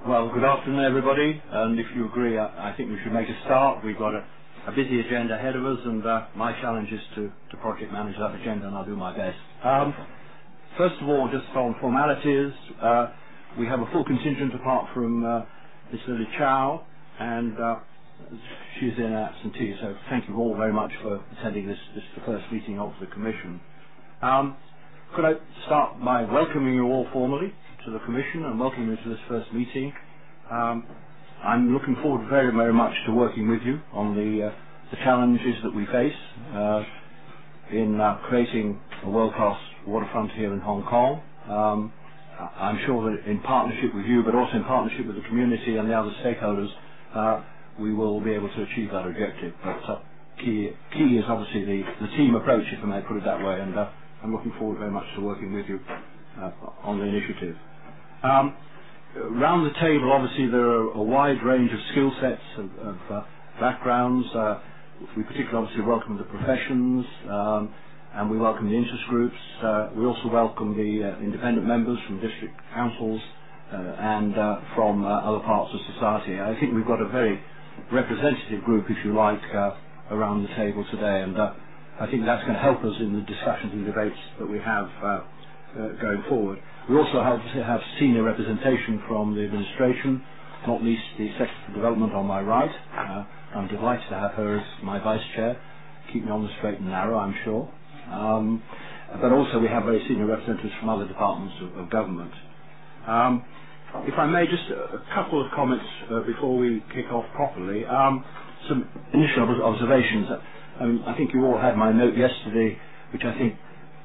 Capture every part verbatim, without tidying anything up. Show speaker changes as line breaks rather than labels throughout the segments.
Well, good afternoon, everybody. And if you agree, I, I think we should make a start. We've got a, a busy agenda ahead of us, and uh, my challenge is to, to project manage that agenda, and I'll do my best. Um, first of all, just on formalities, uh, we have a full contingent apart from uh, Miss Lily Chow, and uh, she's in absentee. So thank you all very much for attending this, this the first meeting of the Commission. Um, could I start by welcoming you all formally to the Commission and welcoming you to this first meeting. Um, I'm looking forward very, very much to working with you on the, uh, the challenges that we face uh, in uh, creating a world-class waterfront here in Hong Kong. Um, I'm sure that in partnership with you, but also in partnership with the community and the other stakeholders, uh, we will be able to achieve that objective. But uh, key, key is obviously the, the team approach, if I may put it that way, and uh, I'm looking forward very much to working with you uh, on the initiative. Um, around the table, obviously, there are a wide range of skill sets, of, of uh, backgrounds. Uh, we particularly obviously welcome the professions, um, and we welcome the interest groups. Uh, we also welcome the uh, independent members from district councils uh, and uh, from uh, other parts of society. I think we've got a very representative group, if you like, uh, around the table today, and uh, I think that's going to help us in the discussions and debates that we have uh, uh, going forward. We also have, have senior representation from the administration, not least the Secretary for Development on my right. Uh, I'm delighted to have her as my Vice Chair. Keep me on the straight and narrow, I'm sure. Um, but also we have very senior representatives from other departments of, of government. Um, if I may, just a, a couple of comments uh, before we kick off properly. Um, some initial observations. I, mean, I think you all had my note yesterday, which I think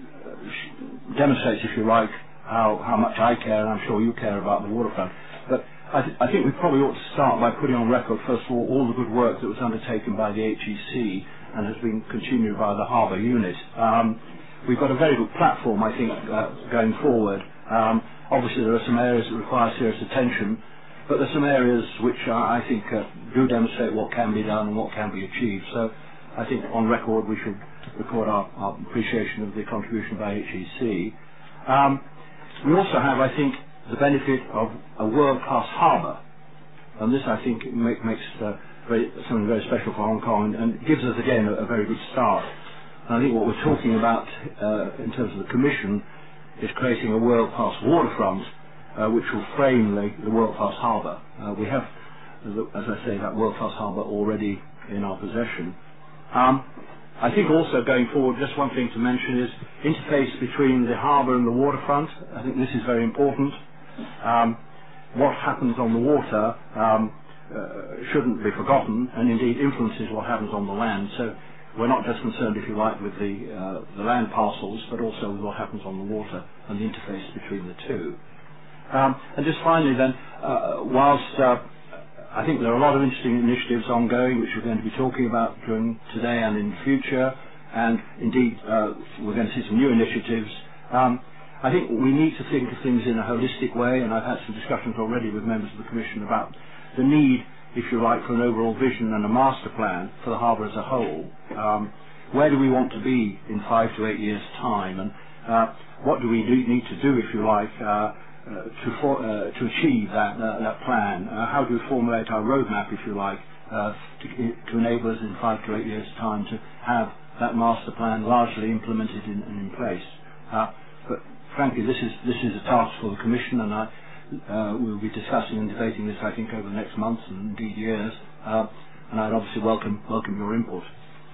uh, demonstrates, if you like, How, how much I care, and I'm sure you care about the waterfront. But I, th I think we probably ought to start by putting on record, first of all, all the good work that was undertaken by the H E C and has been continued by the Harbour Unit. Um, we've got a very good platform, I think, uh, going forward. Um, obviously, there are some areas that require serious attention, but there are some areas which uh, I think uh, do demonstrate what can be done and what can be achieved. So I think on record we should record our, our appreciation of the contribution by H E C. Um, We also have, I think, the benefit of a world-class harbour, and this, I think, make, makes uh, very, something very special for Hong Kong, and, and gives us, again, a, a very good start. And I think what we're talking about uh, in terms of the Commission is creating a world-class waterfront, uh, which will frame the, the world-class harbour. Uh, we have, as I say, that world-class harbour already in our possession. Um, I think also going forward, just one thing to mention is interface between the harbour and the waterfront. I think this is very important. Um, what happens on the water um, uh, shouldn't be forgotten, and indeed influences what happens on the land. So we're not just concerned, if you like, with the, uh, the land parcels, but also with what happens on the water and the interface between the two. Um, and just finally then, uh, whilst uh, I think there are a lot of interesting initiatives ongoing which we're going to be talking about during today and in the future, and indeed uh, we're going to see some new initiatives. Um, I think we need to think of things in a holistic way, and I've had some discussions already with members of the Commission about the need, if you like, for an overall vision and a master plan for the harbour as a whole. Um, where do we want to be in five to eight years' time, and uh, what do we do, need to do, if you like, uh, Uh, to, for, uh, to achieve that, uh, that plan? Uh, how do we formulate our roadmap, if you like, uh, to, to enable us in five to eight years' time to have that master plan largely implemented in, in place? Uh, but frankly, this is, this is a task for the Commission, and I uh, will be discussing and debating this, I think, over the next months and indeed years, uh, and I'd obviously welcome, welcome your input.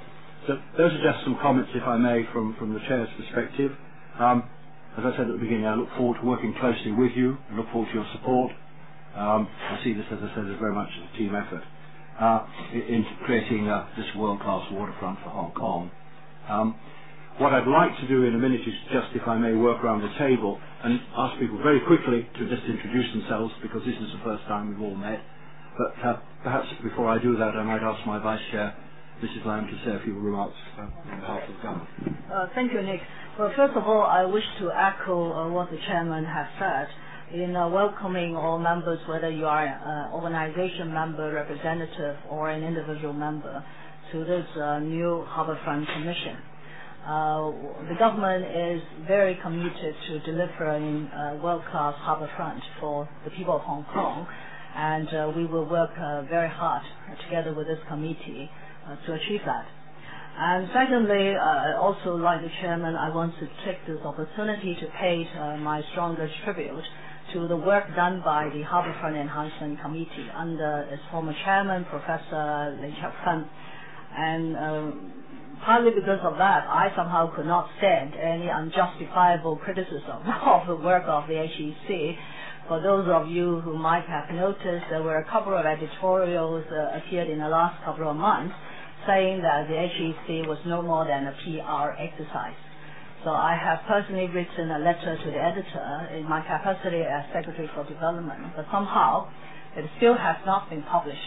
So those are just some comments, if I may, from, from the Chair's perspective. Um, As I said at the beginning, I look forward to working closely with you. I look forward to your support. Um, I see this, as I said, as very much a team effort uh, in, in creating uh, this world-class waterfront for Hong Kong. Um, what I'd like to do in a minute is just, if I may, work around the table and ask people very quickly to just introduce themselves, because this is the first time we've all met. But uh, perhaps before I do that, I might ask my Vice Chair, Missus Lam, to say a few remarks uh, on behalf of the government.
Uh, thank you, Nick. Well, first of all, I wish to echo uh, what the chairman has said in uh, welcoming all members, whether you are an uh, organization member, representative, or an individual member, to this uh, new Harbourfront Commission. Uh, the government is very committed to delivering uh, world-class harbourfront for the people of Hong Kong, and uh, we will work uh, very hard uh, together with this committee uh, to achieve that. And secondly, uh, also like the chairman, I want to take this opportunity to pay uh, my strongest tribute to the work done by the Harbourfront Enhancement Committee under its former chairman, Professor Lee Cheuk Fun. And um, partly because of that, I somehow could not stand any unjustifiable criticism of the work of the H E C. For those of you who might have noticed, there were a couple of editorials uh, appeared in the last couple of months saying that the H E C was no more than a P R exercise. So I have personally written a letter to the editor in my capacity as Secretary for Development, but somehow it still has not been published.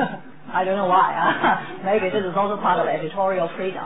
I don't know why. Maybe this is also part of editorial freedom.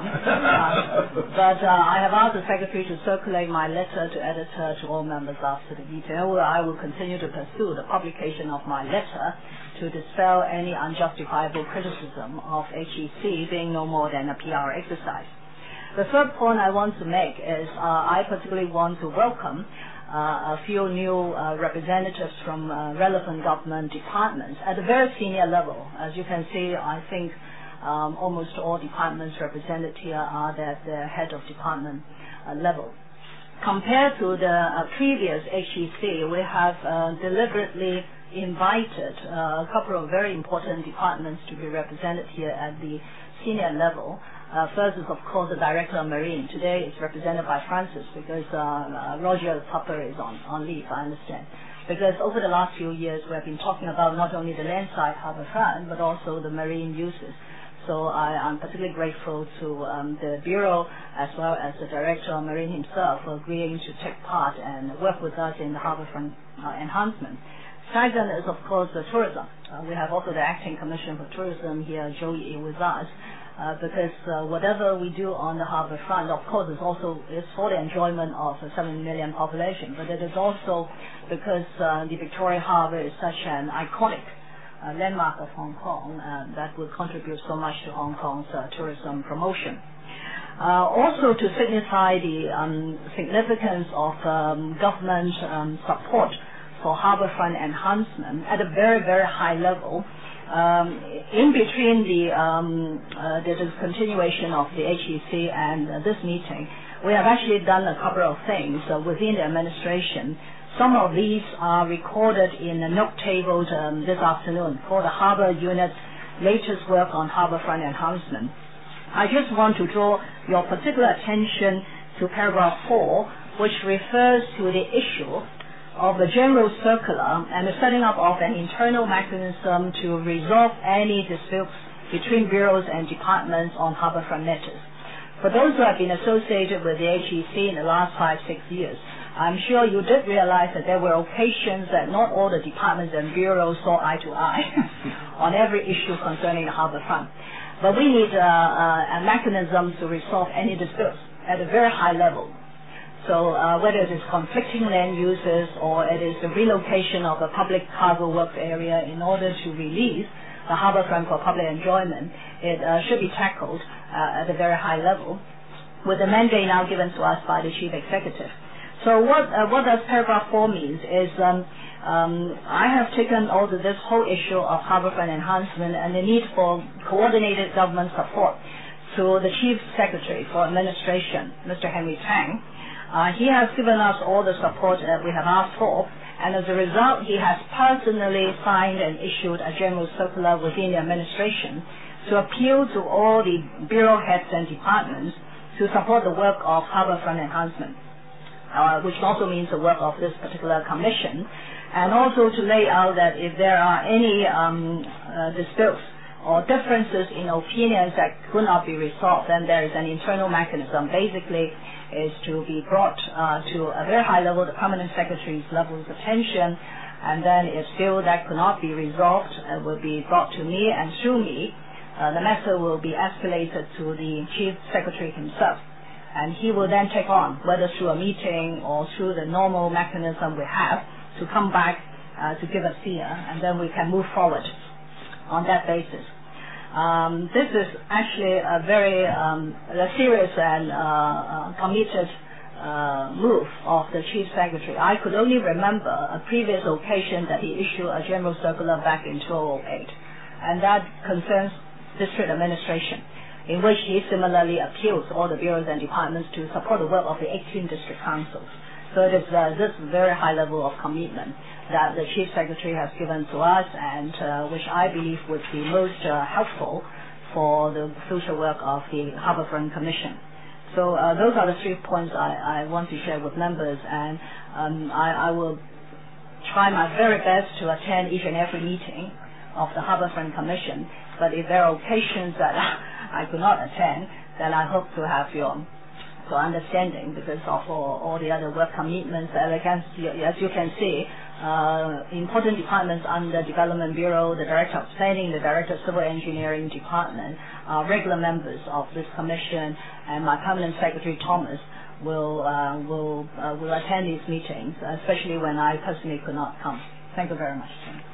Uh, but uh, I have asked the Secretary to circulate my letter to editor to all members after the meeting. I will continue to pursue the publication of my letter to dispel any unjustifiable criticism of H E C being no more than a P R exercise. The third point I want to make is uh, I particularly want to welcome Uh, a few new uh, representatives from uh, relevant government departments at a very senior level. As you can see, I think um, almost all departments represented here are at the head of department uh, level. Compared to the uh, previous H E C, we have uh, deliberately invited uh, a couple of very important departments to be represented here at the senior level. Uh, first is, of course, the Director of Marine. Today it's represented by Francis because uh, uh, Roger Tupper is on, on leave, I understand. Because over the last few years we have been talking about not only the landside harbourfront but also the marine uses. So I, I'm particularly grateful to um, the Bureau as well as the Director of Marine himself for agreeing to take part and work with us in the harbourfront uh, enhancement. Second is, of course, the tourism. Uh, we have also the Acting Commissioner for Tourism here, Joey, with us. Uh, because uh, whatever we do on the harbour front, of course, is also is for the enjoyment of a seven million population, but it is also because uh, the Victoria Harbour is such an iconic uh, landmark of Hong Kong uh, that will contribute so much to Hong Kong's uh, tourism promotion. Uh, also to signify the um, significance of um, government um, support for harbourfront enhancement at a very, very high level. Um, in between the, um, uh, the discontinuation of the H E C and uh, this meeting, we have actually done a couple of things uh, within the administration. Some of these are recorded in a note table um, this afternoon for the Harbour Unit's latest work on harbourfront enhancement. I just want to draw your particular attention to paragraph four, which refers to the issue of the general circular and the setting up of an internal mechanism to resolve any disputes between bureaus and departments on harbourfront matters. For those who have been associated with the H E C in the last five, six years, I'm sure you did realize that there were occasions that not all the departments and bureaus saw eye to eye on every issue concerning the harbourfront. But we need uh, uh, a mechanism to resolve any disputes at a very high level. So uh, whether it is conflicting land uses or it is the relocation of a public cargo works area in order to release the harbourfront for public enjoyment, it uh, should be tackled uh, at a very high level with the mandate now given to us by the Chief Executive. So what, uh, what does paragraph four means is um, um, I have taken all of this whole issue of harbourfront enhancement and the need for coordinated government support to the Chief Secretary for Administration, Mister Henry Tang. Uh, he has given us all the support that we have asked for, and as a result, he has personally signed and issued a general circular within the administration to appeal to all the bureau heads and departments to support the work of harbourfront enhancement, uh, which also means the work of this particular commission, and also to lay out that if there are any um, uh, disputes or differences in opinions that could not be resolved, then there is an internal mechanism. Basically, is to be brought uh, to a very high level, the permanent secretary's level of attention, and then if still that could not be resolved, it will be brought to me, and through me, uh, the matter will be escalated to the Chief Secretary himself, and he will then take on, whether through a meeting or through the normal mechanism we have, to come back uh, to give a steer, and then we can move forward on that basis. Um, this is actually a very um, a serious and uh, uh, committed uh, move of the Chief Secretary. I could only remember a previous occasion that he issued a general circular back in two thousand eight, and that concerns district administration, in which he similarly appeals all the bureaus and departments to support the work of the eighteen district councils. So it is uh, this very high level of commitment that the Chief Secretary has given to us, and uh, which I believe would be most uh, helpful for the future work of the Harbourfront Commission. So uh, those are the three points I, I want to share with members, and um, I, I will try my very best to attend each and every meeting of the Harbourfront Commission. But if there are occasions that I could not attend, then I hope to have your, your understanding because of all, all the other work commitments. And again, as you can see, uh, important departments under Development Bureau, the Director of Planning, the Director of Civil Engineering Department are regular members of this commission, and my permanent secretary, Thomas, will uh, will uh, will attend these meetings, especially when I personally could not come. Thank you very much.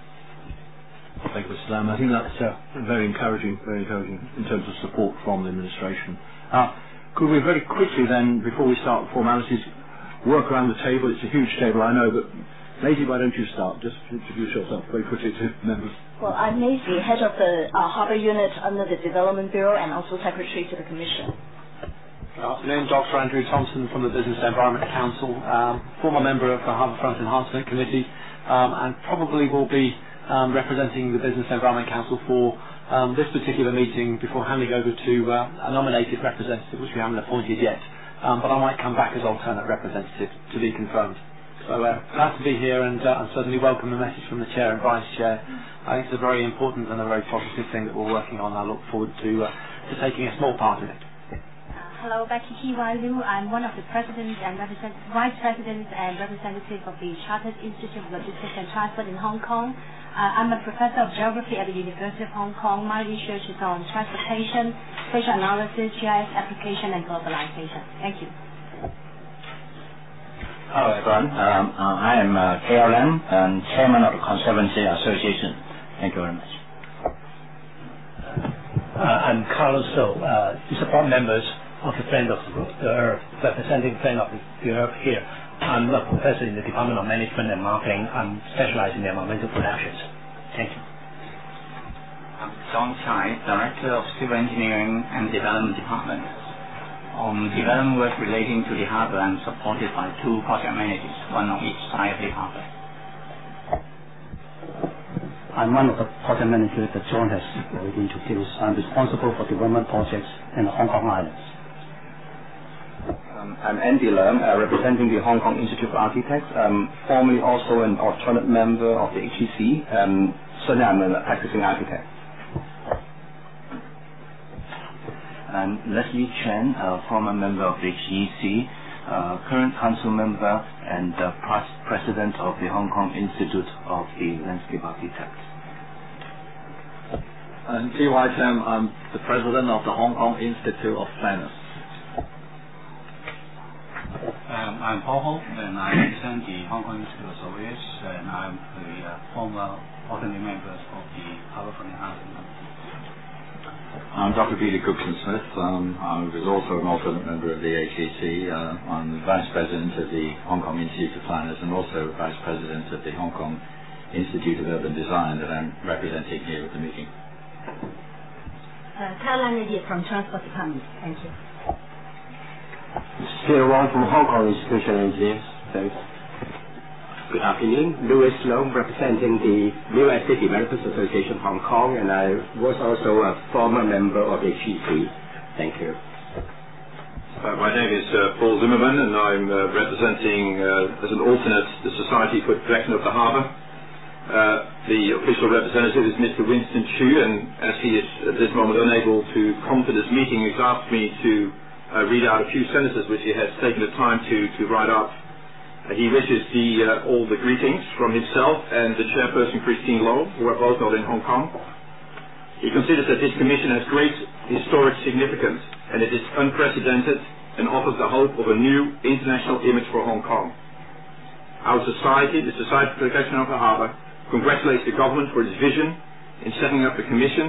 Thank you, Mister Lam. I think that's uh, very encouraging, very encouraging in terms of support from the administration. Uh, could we very quickly then, before we start the formalities, work around the table? It's a huge table, I know, but Maisie, why don't you start? Just introduce yourself very quickly to members.
Well, I'm Maisie, head of the uh, Harbour Unit under the Development Bureau and also Secretary to the Commission.
Good afternoon, Doctor Andrew Thompson from the Business Environment Council, um, former member of the Harbourfront Enhancement Committee, um, and probably will be um, representing the Business Environment Council for um, this particular meeting before handing over to uh, a nominated representative, which we haven't appointed yet. Um, but I might come back as alternate representative to be confirmed. So uh, glad to be here, and uh, I certainly welcome the message from the Chair and Vice Chair. I think it's a very important and a very positive thing that we're working on. I look forward to, uh, to taking a small part in it.
Hello, Becky T Y Liu. I'm one of the presidents and represent, vice presidents and representatives of the Chartered Institute of Logistics and Transport in Hong Kong. Uh, I'm a professor of geography at the University of Hong Kong. My research is on transportation, spatial analysis, G I S application, and globalization. Thank you.
Hello, everyone. Um, uh, I am uh, K L M and Chairman of the Conservancy Association. Thank you very much.
Uh, I'm Carlos So, uh, support members of the Friend of the Earth, representing Friend of the Earth here. I'm a professor in the Department of Management and Marketing. I'm specialized in environmental productions. Thank you.
I'm John Chai, Director of Civil Engineering and Development Department. On development work relating to the harbour, I'm supported by two project managers, one on each side of the harbour.
I'm one of the project managers that John has already introduced. I'm responsible for development projects in the Hong Kong Islands.
Um, I'm Andy Leung, uh, representing the Hong Kong Institute of Architects. I'm formerly also an alternate member of the H E C. Um, certainly I'm a practicing architect.
I'm Leslie Chen, a former member of the H E C, uh, current council member and uh, past president of the Hong Kong Institute of the Landscape Architects.
And T Y Tam, I'm the president of the Hong Kong Institute of Planners.
Um, I'm Paul Ho, and I represent the Hong Kong Institute of Surveyors, and I'm the uh, former ordinary member of the Harbourfront Enhancement Committee.
I'm Doctor Peter Cookson-Smith. Um, I was also an alternate member of the H E C. Uh, I'm the Vice President of the Hong Kong Institute of Planners and also Vice President of the Hong Kong Institute of Urban Design that I'm representing here at the meeting.
Uh, Caroline Lee from Transport Department. Thank you.
Peter Wong from Hong Kong Institutional Engineers. Thanks. Good afternoon. Louis Low, representing the Real Estate Developers Association of Hong Kong, and I was also a former member of H E C. Thank you.
Uh, my name is uh, Paul Zimmerman, and I'm uh, representing, uh, as an alternate, the Society for the Protection of the Harbour. Uh, the official representative is Mister Winston Chu, and as he is at this moment unable to come to this meeting, he's asked me to uh, read out a few sentences which he has taken the time to, to write up. Uh, he wishes the, uh, all the greetings from himself and the chairperson Christine Low, who are both not in Hong Kong. He considers that this commission has great historic significance and it is unprecedented and offers the hope of a new international image for Hong Kong. Our society, the Society for the Protection of the Harbour, congratulates the government for its vision in setting up the commission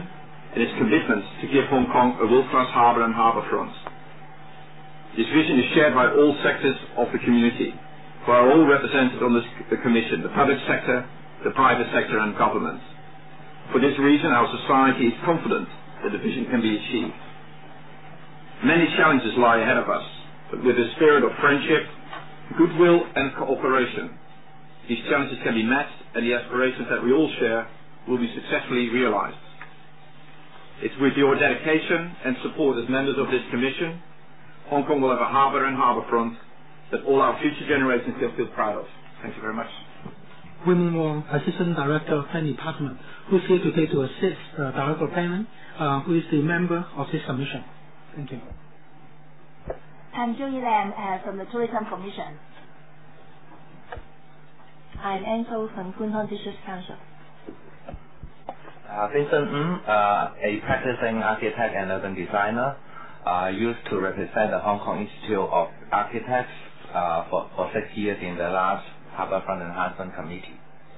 and its commitment to give Hong Kong a world-class harbour and harbourfront. This vision is shared by all sectors of the community, who are all represented on this, the Commission, the public sector, the private sector and government. For this reason, our society is confident that the vision can be achieved. Many challenges lie ahead of us, but with a spirit of friendship, goodwill and cooperation, these challenges can be met and the aspirations that we all share will be successfully realized. It's with your dedication and support as members of this Commission, Hong Kong will have a harbour and harbourfront that all our future generations can feel proud of. Thank you very much.
Women Wong, Assistant Director of Planning Department, who's here today to assist uh, Director of Planning, uh, who is the member of this commission. Thank you.
I'm Joey Lam uh, from the Tourism Commission.
I'm Ansel from Kwun Tong District Council.
Uh, Vincent Ng, uh, a practicing architect and urban designer, uh, used to represent the Hong Kong Institute of Architects uh, for, for six years in the last Harbourfront Enhancement Committee.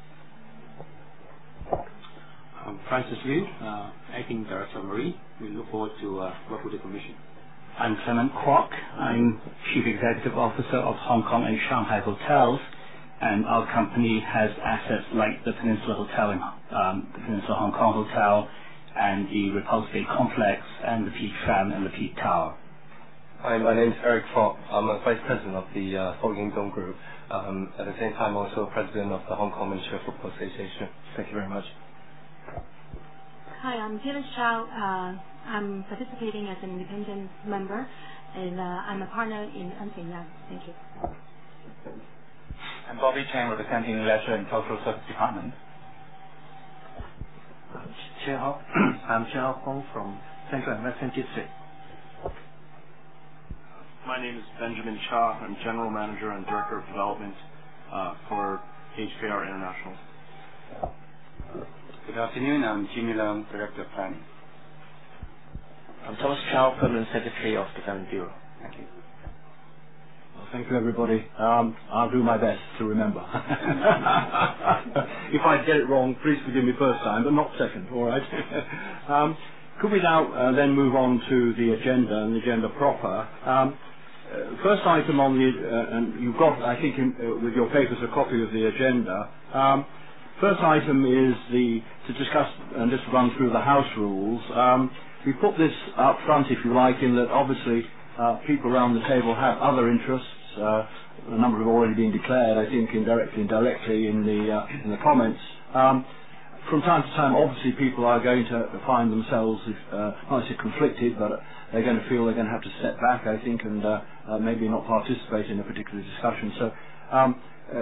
I'm Francis Liu, uh, Acting Director of Marine. We look forward to uh, work with the Commission.
I'm Clement Kwok. I'm Chief Executive Officer of Hong Kong and Shanghai Hotels, and our company has assets like the Peninsula Hotel, in, um, the Peninsula Hong Kong Hotel, and the Repulse Bay Complex, and the Peak Tram and the Peak Tower.
Hi, my name is Eric Fok. I'm a Vice President of the uh, Fok Ying Dong Group. Um, at the same time, also President of the Hong Kong Ministry of Football Association. Thank you very much.
Hi, I'm Phyllis Chow. Uh, I'm participating as an independent member, and uh, I'm a partner in Ernst and Young. Thank you.
I'm Bobby Chang, representing Leisure and Cultural Service Department.
I'm Chia Hao Kong from Central and Western District.
My name is Benjamin Cha. I'm General Manager and Director of Development uh, for H K R International.
Good afternoon. I'm Jimmy Leung, Director of Planning.
I'm Thomas Chow, Permanent Secretary of the Development Bureau.
Thank you.
Well, thank you, everybody. Um, I'll do my best to remember. If I get it wrong, please forgive me first time, but not second, all right? um, could we now uh, then move on to the agenda and the agenda proper? Um, uh, first item on the, uh, and you've got, I think, in, uh, with your papers, a copy of the agenda. Um, first item is the to discuss and just run through the House rules. Um, we put this up front, if you like, in that obviously uh, people around the table have other interests. Uh, a number have already been declared, I think, indirectly and directly in the uh, in the comments. Um, from time to time, obviously, people are going to find themselves, uh, not necessarily conflicted, but they're going to feel they're going to have to step back, I think, and uh, uh, maybe not participate in a particular discussion. So, um,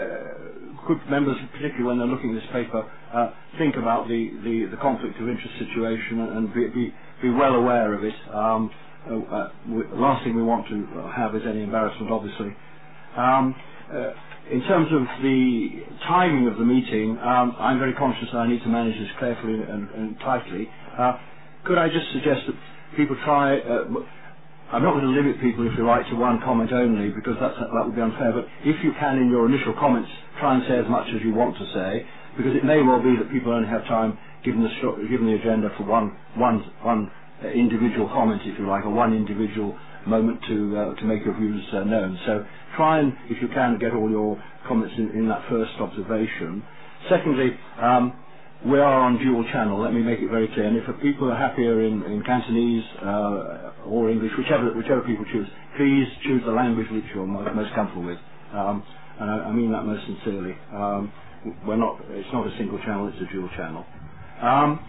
uh, could members, particularly when they're looking at this paper, uh, think about the, the, the conflict of interest situation and be, be, be well aware of it. Um, uh, uh, we, the last thing we want to have is any embarrassment, obviously. Um, uh, in terms of the timing of the meeting, um, I'm very conscious that I need to manage this carefully and, and tightly. Uh, could I just suggest that people try, uh, I'm not going to limit people, if you like, to one comment only, because that's, that would be unfair, but if you can, in your initial comments, try and say as much as you want to say, because it may well be that people only have time, given the, given the agenda, for one, one, one uh, individual comment, if you like, or one individual moment to uh, to make your views uh, known. So try and, if you can, get all your comments in, in that first observation. Secondly, um, we are on dual channel, let me make it very clear, and if people are happier in, in Cantonese uh, or English, whichever whichever people choose, please choose the language which you're most, most comfortable with. Um, and I, I mean that most sincerely. Um, we're not, it's not a single channel, it's a dual channel. Um,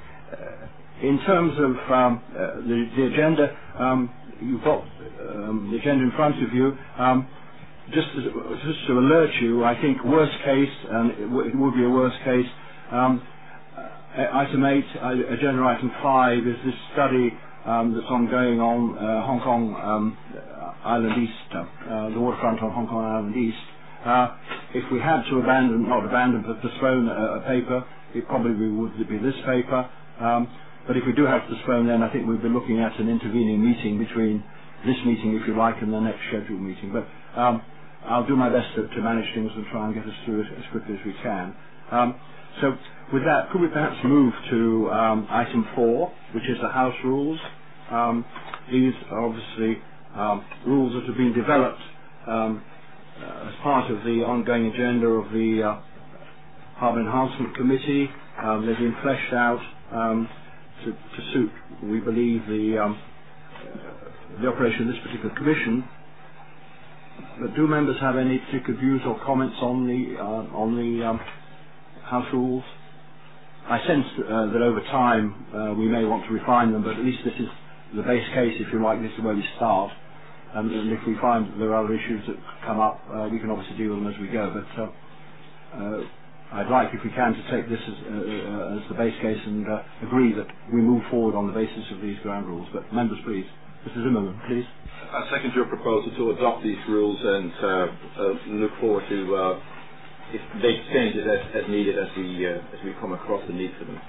in terms of um, uh, the, the agenda, um, you've got um, the agenda in front of you. Um, just, to, just to alert you, I think worst case, and it, w it would be a worst case, um, uh, item eight, uh, agenda item five, is this study um, that's ongoing on uh, Hong Kong um, Island East, uh, the waterfront on Hong Kong Island East. Uh, if we had to abandon, not abandon, but postpone a, a paper, it probably would be this paper. Um, But if we do have to postpone, then I think we'll be looking at an intervening meeting between this meeting, if you like, and the next scheduled meeting. But um, I'll do my best to, to manage things and try and get us through it as quickly as we can. Um, so with that, could we perhaps move to um, item four, which is the House rules? Um, these are obviously um, rules that have been developed um, uh, as part of the ongoing agenda of the uh, Harbour Enhancement Committee. Um, they've been fleshed out um, to, to suit, we believe, the, um, the operation of this particular commission. But do members have any particular views or comments on the uh, on the um, House rules? I sense uh, that over time uh, we may want to refine them, but at least this is the base case, if you like. This is where we start, um, and if we find that there are other issues that come up, uh, we can obviously deal with them as we go. But uh, uh, I'd like, if we can, to take this as, uh, uh, as the base case and uh, agree that we move forward on the basis of these ground rules. But members, please. Mister Zimmerman, please.
I second your proposal to adopt these rules and uh, uh, look forward to uh, if make changes as, as needed as we uh, as we come across the need for them.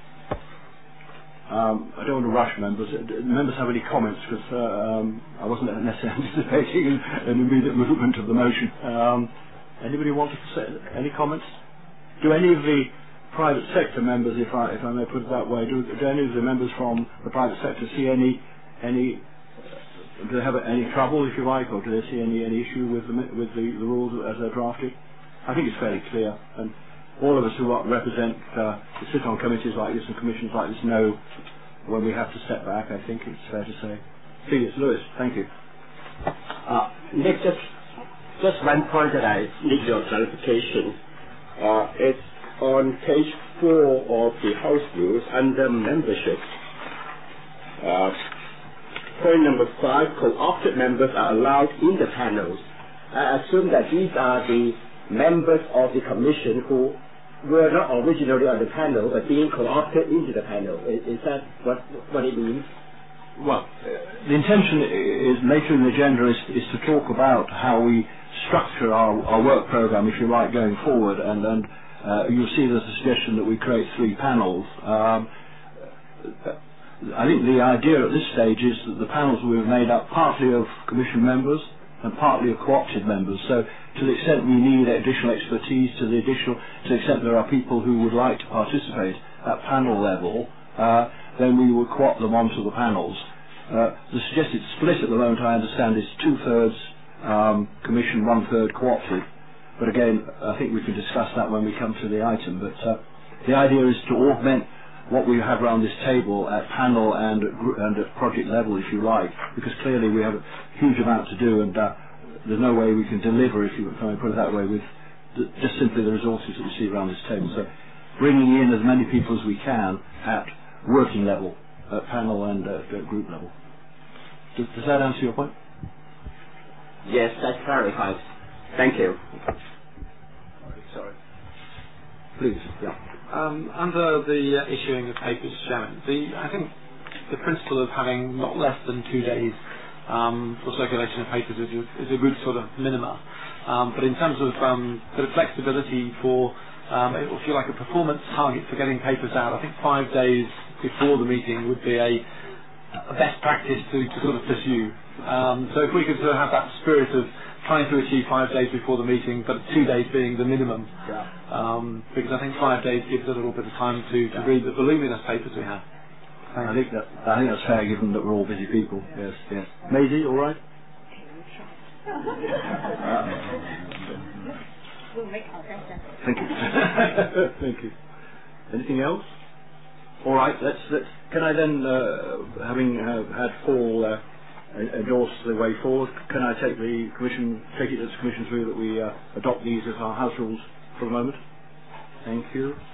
Um, I don't want to rush members. Do members have any comments? Because uh, um, I wasn't necessarily anticipating an immediate movement of the motion. Um, anybody want to say any comments? Do any of the private sector members, if I if I may put it that way, do, do any of the members from the private sector see any any do they have any trouble, if you like, or do they see any any issue with the with the, the rules as they're drafted? I think it's fairly clear, and all of us who represent, uh, who sit on committees like this and commissions like this know when we have to step back. I think it's fair to say. Felix Lewis, thank you.
Uh, Nick, just just one point that I need your clarification. Uh, it's on page four of the House rules under membership. Uh, Point number five, co-opted members are allowed in the panels. I assume that these are the members of the commission who were not originally on the panel but being co-opted into the panel. Is, is that what what it means?
Well, uh, the intention is later in the agenda is, is to talk about how we structure our, our work program, if you like, going forward, and, and uh, you'll see there's a suggestion that we create three panels. Um, I think the idea at this stage is that the panels will be made up partly of commission members and partly of co-opted members. So to the extent we need additional expertise, to the additional, to the extent there are people who would like to participate at panel level, uh, then we would co-opt them onto the panels. Uh, the suggested split at the moment, I understand, is two-thirds um, commission, one-third co-opted. But again, I think we can discuss that when we come to the item. But uh, the idea is to augment what we have around this table at panel and at, and at project level, if you like, because clearly we have a huge amount to do, and uh, there's no way we can deliver, if you can put it that way, with the, just simply the resources that we see around this table. So bringing in as many people as we can at working level, at panel and uh, at group level. Does, does that answer your point?
Yes, that clarifies. Thank you.
Sorry. Please, yeah.
Um, under the uh, issuing of papers, Chairman, the, I think the principle of having not less than two days um, for circulation of papers is a, is a good sort of minima. Um, but in terms of um, the flexibility for, um, if you like, a performance target for getting papers out, I think five days before the meeting would be a, a best practice to, to sort of pursue. Um, so if we could sort of have that spirit of trying to achieve five days before the meeting, but two days being the minimum.
Yeah.
Um, because I think five days gives a little bit of time to, to read the voluminous papers we have.
I think that I think that's fair, given that we're all busy people. Yes, yes. Maisie, all right? Thank you. Thank you. Anything else? All right. Let's let's. Can I then, uh, having uh, had Paul uh, endorse the way forward, can I take the commission, take it as commission's view that we uh, adopt these as our house rules for the moment? Thank you.